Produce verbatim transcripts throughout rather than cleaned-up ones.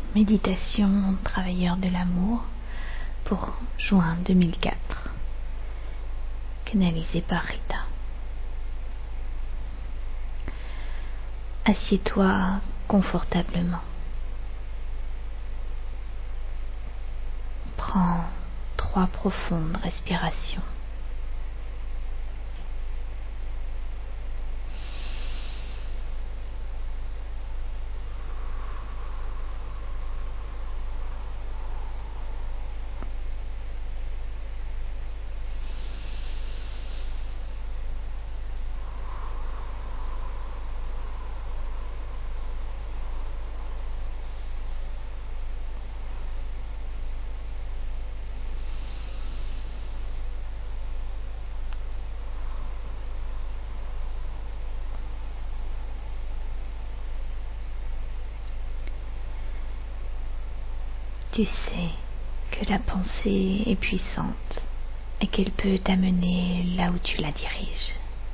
Méditation Travailleur de l'amour pour juin deux mille quatre, canalisé par Rita. Assieds-toi confortablement. Prends trois profondes respirations. Tu sais que la pensée est puissante et qu'elle peut t'amener là où tu la diriges.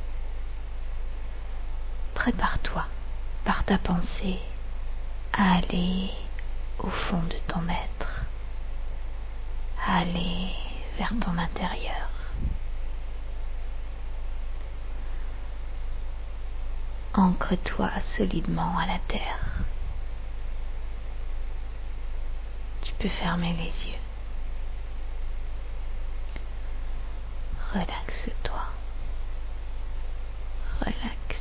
Prépare-toi par ta pensée à aller au fond de ton être, à aller vers ton intérieur. Ancre-toi solidement à la terre. Tu peux fermer les yeux. Relaxe-toi. Relaxe.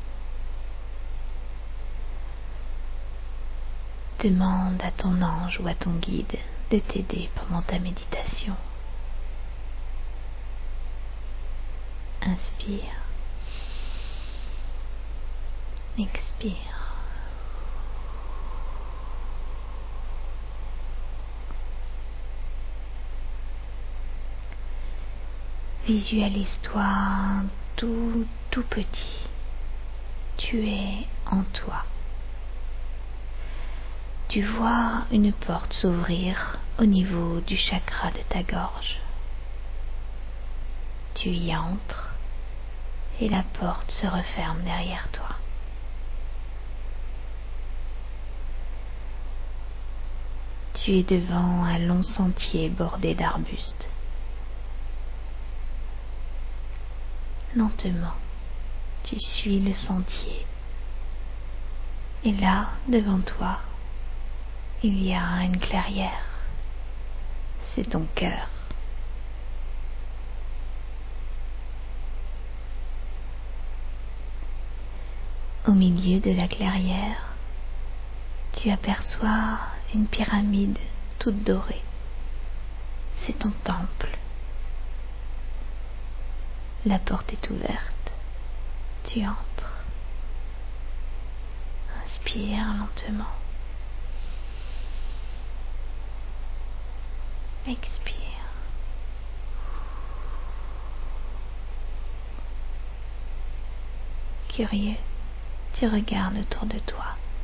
Demande à ton ange ou à ton guide de t'aider pendant ta méditation. Inspire. Expire. Visualise-toi tout, tout petit. Tu es en toi. Tu vois une porte s'ouvrir au niveau du chakra de ta gorge. Tu y entres et la porte se referme derrière toi. Tu es devant un long sentier bordé d'arbustes. Lentement, tu suis le sentier. Et là, devant toi, il y a une clairière. C'est ton cœur. Au milieu de la clairière, tu aperçois une pyramide toute dorée. C'est ton temple. La porte est ouverte. Tu entres. Inspire lentement. Expire. Curieux, tu regardes autour de toi.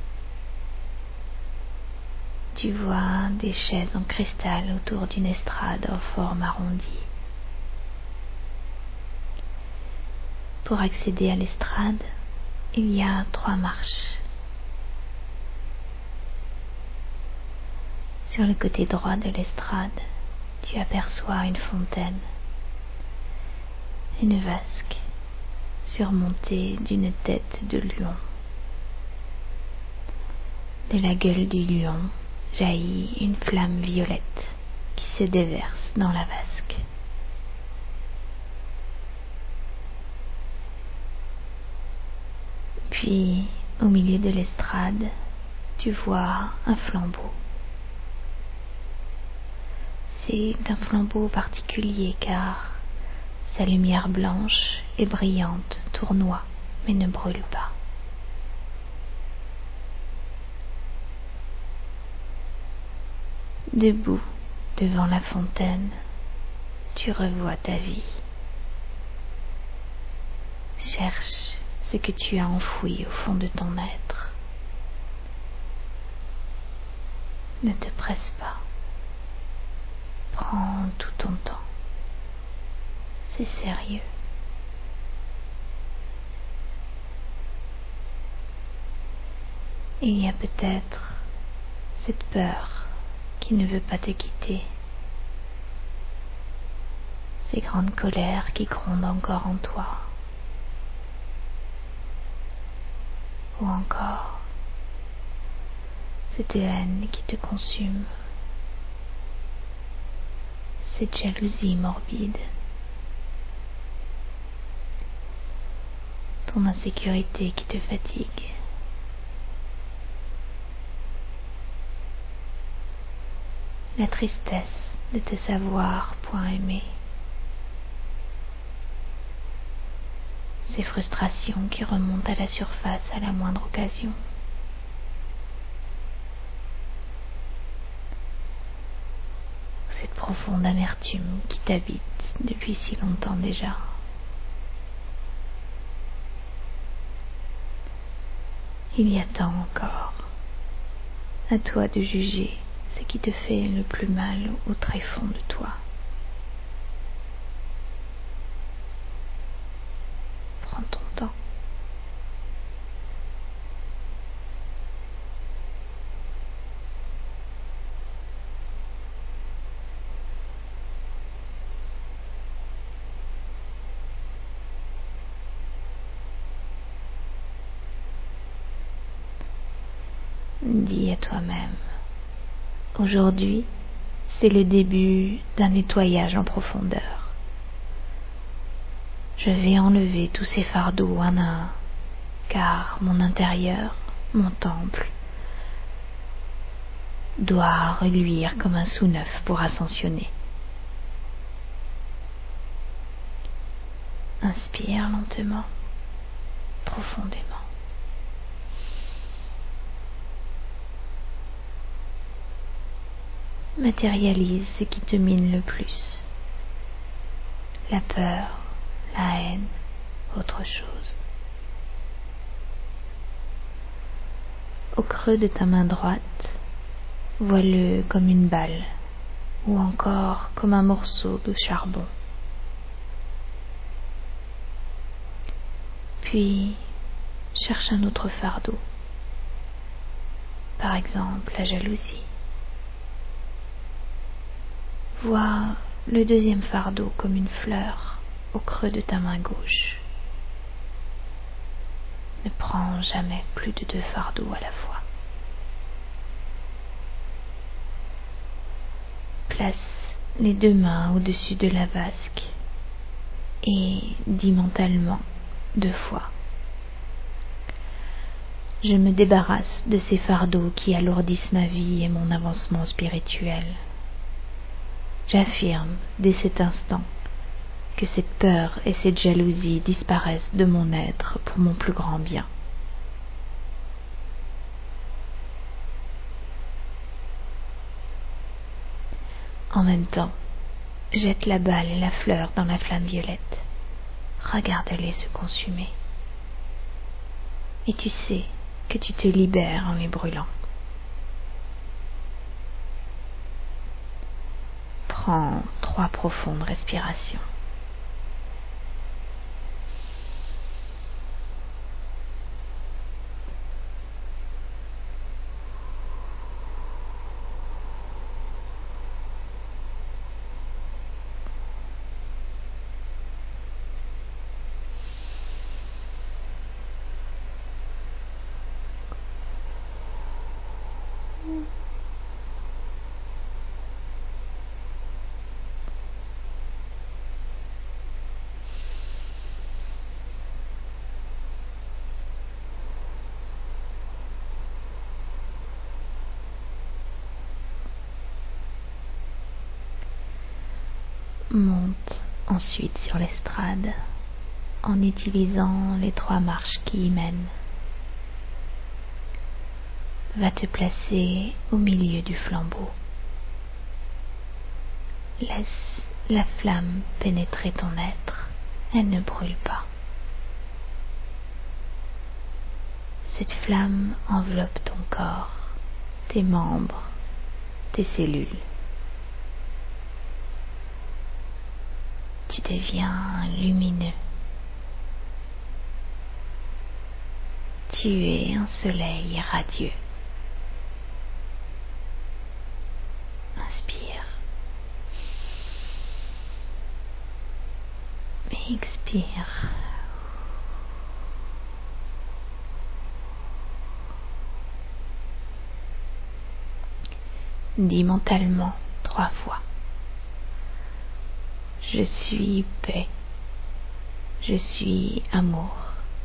Tu vois des chaises en cristal autour d'une estrade en forme arrondie. Pour accéder à l'estrade, il y a trois marches. Sur le côté droit de l'estrade, tu aperçois une fontaine, une vasque surmontée d'une tête de lion. De la gueule du lion jaillit une flamme violette qui se déverse dans la vasque. Puis, au milieu de l'estrade, tu vois un flambeau. C'est un flambeau particulier car sa lumière blanche et brillante tournoie mais ne brûle pas. Debout devant la fontaine, tu revois ta vie. Cherche ce que tu as enfoui au fond de ton être. Ne te presse pas. Prends tout ton temps. C'est sérieux. Il y a peut-être cette peur qui ne veut pas te quitter, ces grandes colères qui grondent encore en toi, ou encore cette haine qui te consume, cette jalousie morbide, ton insécurité qui te fatigue. La tristesse de te savoir point aimé, ces frustrations qui remontent à la surface à la moindre occasion, cette profonde amertume qui t'habite depuis si longtemps déjà. Il y a tant encore, à toi de juger ce qui te fait le plus mal au tréfonds de toi. Prends ton temps. Dis à toi-même, aujourd'hui, c'est le début d'un nettoyage en profondeur. Je vais enlever tous ces fardeaux un à un, car mon intérieur, mon temple, doit reluire comme un sous-neuf pour ascensionner. Inspire lentement, profondément. Matérialise ce qui te mine le plus. La peur, la haine, autre chose. Au creux de ta main droite, vois-le comme une balle ou encore comme un morceau de charbon. Puis, cherche un autre fardeau, par exemple la jalousie. Vois le deuxième fardeau comme une fleur au creux de ta main gauche. Ne prends jamais plus de deux fardeaux à la fois. Place les deux mains au-dessus de la vasque et dis mentalement deux fois: je me débarrasse de ces fardeaux qui alourdissent ma vie et mon avancement spirituel. J'affirme dès cet instant que cette peur et cette jalousie disparaissent de mon être pour mon plus grand bien. En même temps, jette la balle et la fleur dans la flamme violette. Regarde-les se consumer. Et tu sais que tu te libères en les brûlant. Prends trois profondes respirations. Monte ensuite sur l'estrade en utilisant les trois marches qui y mènent. Va te placer au milieu du flambeau. Laisse la flamme pénétrer ton être, elle ne brûle pas. Cette flamme enveloppe ton corps, tes membres, tes cellules. Tu deviens lumineux. Tu es un soleil radieux. Expire. Dis mentalement trois fois. Je suis paix. Je suis amour.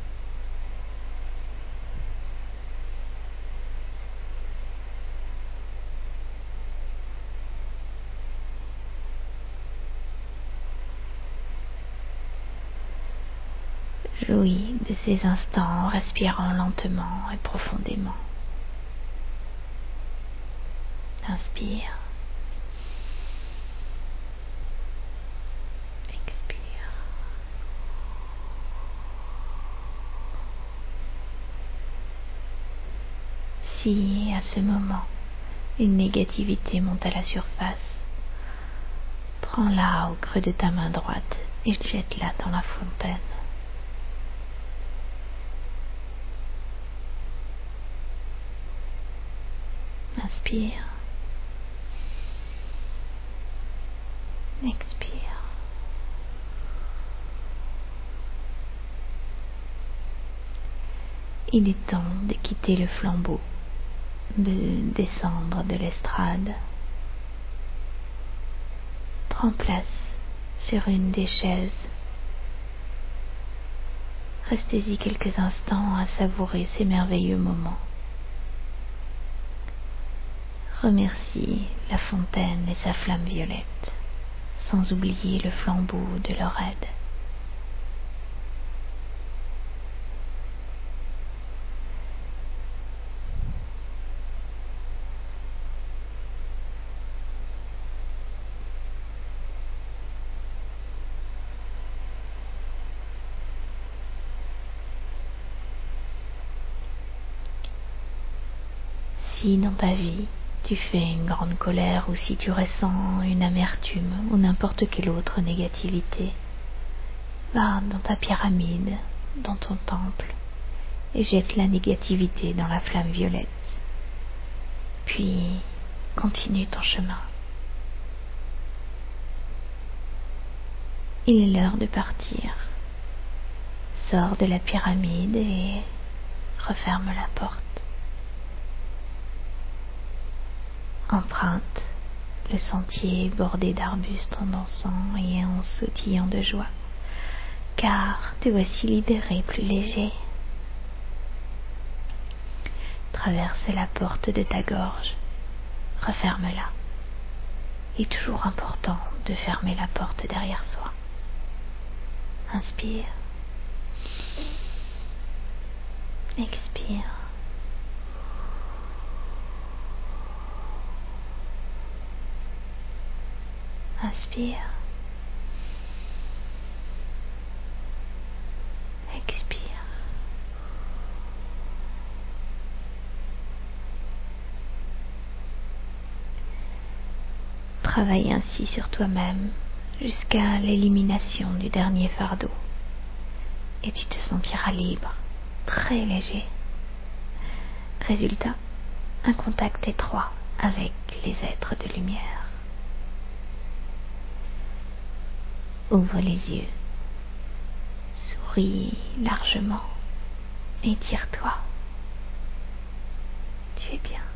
Jouis de ces instants en respirant lentement et profondément. Inspire. Expire. Si à ce moment une négativité monte à la surface, prends-la au creux de ta main droite et jette-la dans la fontaine. Inspire. Expire. Il est temps de quitter le flambeau, de descendre de l'estrade. Prends place sur une des chaises. Restez-y quelques instants à savourer ces merveilleux moments. Remercie la fontaine et sa flamme violette, sans oublier le flambeau de leur aide. Si dans ta vie, tu fais une grande colère ou si tu ressens une amertume ou n'importe quelle autre négativité, va dans ta pyramide, dans ton temple, et jette la négativité dans la flamme violette. Puis, continue ton chemin. Il est l'heure de partir. Sors de la pyramide et referme la porte. Emprunte le sentier bordé d'arbustes en dansant et en sautillant de joie, car te voici libéré, plus léger. Traverse la porte de ta gorge, referme-la. Il est toujours important de fermer la porte derrière soi. Inspire. Expire. Inspire. Expire. Travaille ainsi sur toi-même jusqu'à l'élimination du dernier fardeau. Et tu te sentiras libre, très léger. Résultat, un contact étroit avec les êtres de lumière. Ouvre les yeux, souris largement, étire-toi. Tu es bien.